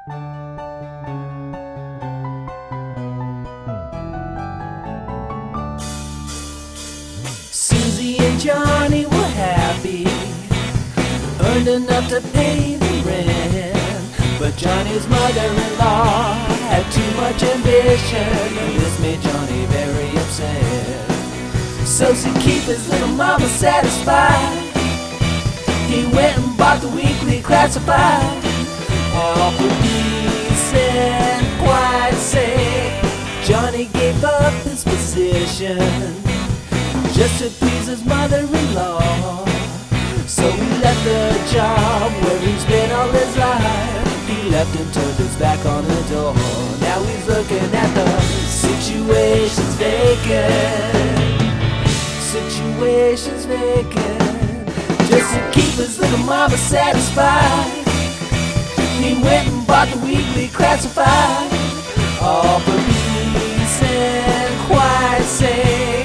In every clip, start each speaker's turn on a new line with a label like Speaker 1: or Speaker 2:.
Speaker 1: Susie and Johnny were happy, earned enough to pay the rent. But Johnny's mother-in-law had too much ambition, and this made Johnny very upset. So to keep his little mama satisfied, he went and bought the Weekly Classified. All for peace and quiet's sake, Johnny gave up his position just to please his mother-in-law. So he left the job where he's been all his life. He left and turned his back on the door. Now he's looking at the situation's vacant. Situation's vacant. Just to keep his little mama satisfied, he went and bought the Weekly Classified. All for peace and quiet's sake.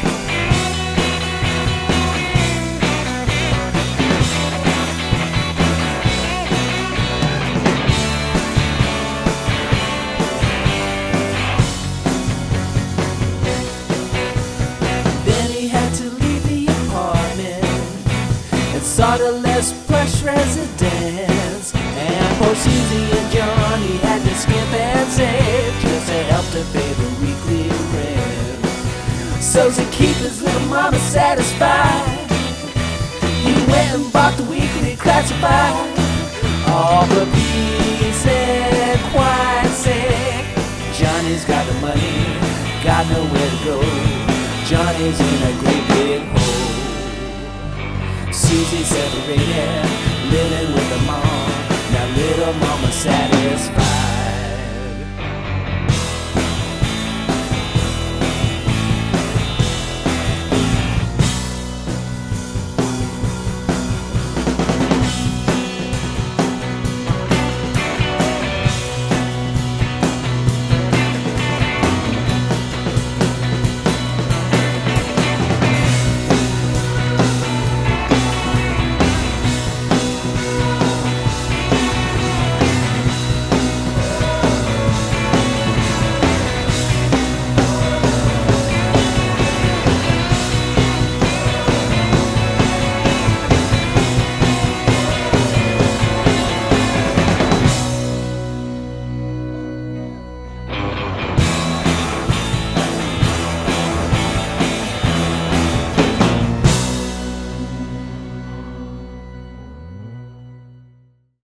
Speaker 1: Sought a less plush residence, and poor Susie and Johnny had to skimp and save just to help to pay the weekly rent. So to keep his little mama satisfied, he went and bought the Weekly Classified. All for peace and quiet's sake. Johnny's got the money, got nowhere to go. Johnny's in a great big hole. Susie separated, living with her mom. Now little mama satisfied.